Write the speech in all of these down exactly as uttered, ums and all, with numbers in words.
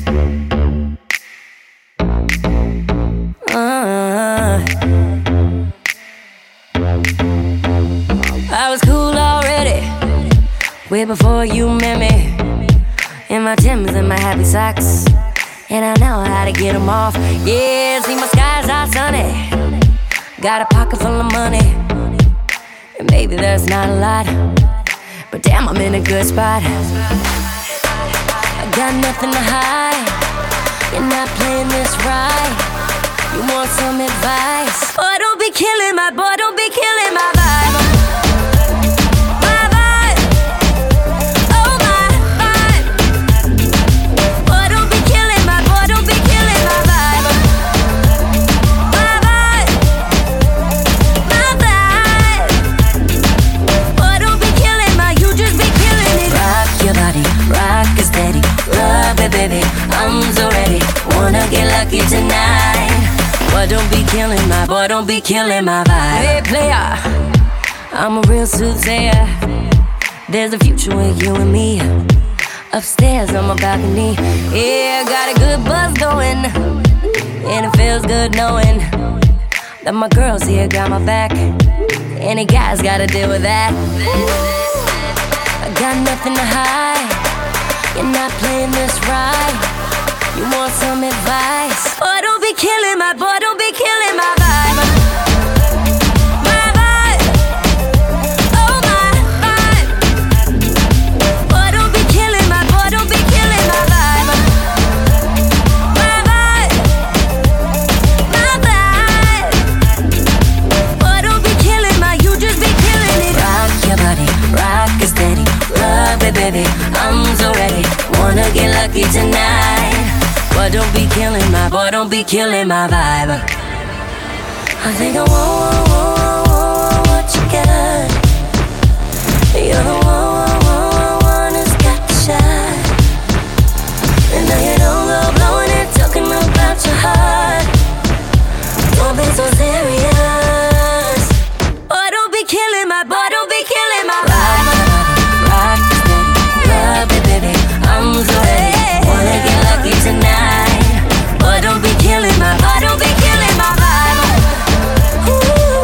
Uh, I was cool already, way before you met me. In my Timbs and my happy socks, and I know how to get them off. Yeah, see my skies are sunny, got a pocket full of money, and maybe that's not a lot, but damn, I'm in a good spot. I got nothing to hide, you're not playing this right. You want some advice? Boy, don't be killing my, boy, don't be killing my vibe. My vibe, oh my vibe. Boy, don't be killing my, boy, don't be killing my vibe. My vibe, my vibe. Boy, don't be killing my, you just be killing it. Rock your body, rock it steady, love it, baby, I'm so ready. Wanna get lucky tonight. Boy, don't be killing my, boy, don't be killing my vibe. Hey, player, I'm a real soothsayer. There's a future with you and me. Upstairs on my balcony, yeah, got a good buzz going, and it feels good knowing that my girls here got my back. Any guys gotta deal with that. I got nothing to hide, you're not playing this right. You want some advice? Boy, don't be killing my, boy, don't be killing my vibe. My vibe, oh my vibe. Boy, don't be killing my, boy, don't be killing my vibe. My vibe, my vibe. Boy, don't be killing my, you just be killing it. Rock your body, rock it steady, love it, baby, I'm so ready. Wanna get lucky tonight. Boy, don't be killing my, boy, don't be killing my vibe. I think I want, want, want, want what you got. You're the one, one, one, one who's got the shot. And now you don't go blowing it, talking about your heart. Don't be so serious. Boy, don't be killing my, boy, don't be killing my vibe. Rock it steady, love it, baby, I'm so ready. Wanna get lucky tonight. Boy, don't be killing my, boy, don't be killing my vibe. Ooh.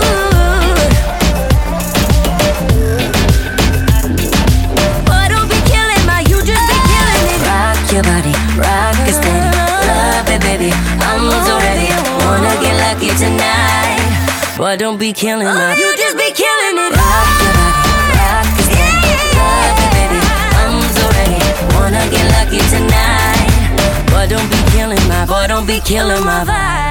Boy, don't be killing my, you just be killing it. Rock your body, rock it steady, love it, baby, I'm so ready. Wanna get lucky tonight. Boy, don't be killing my, you just be killing it. Rock your body, rock it steady, love it, baby, I'm so ready. Wanna get lucky tonight. Boy, don't be killing my, boy, don't be killing my vibe.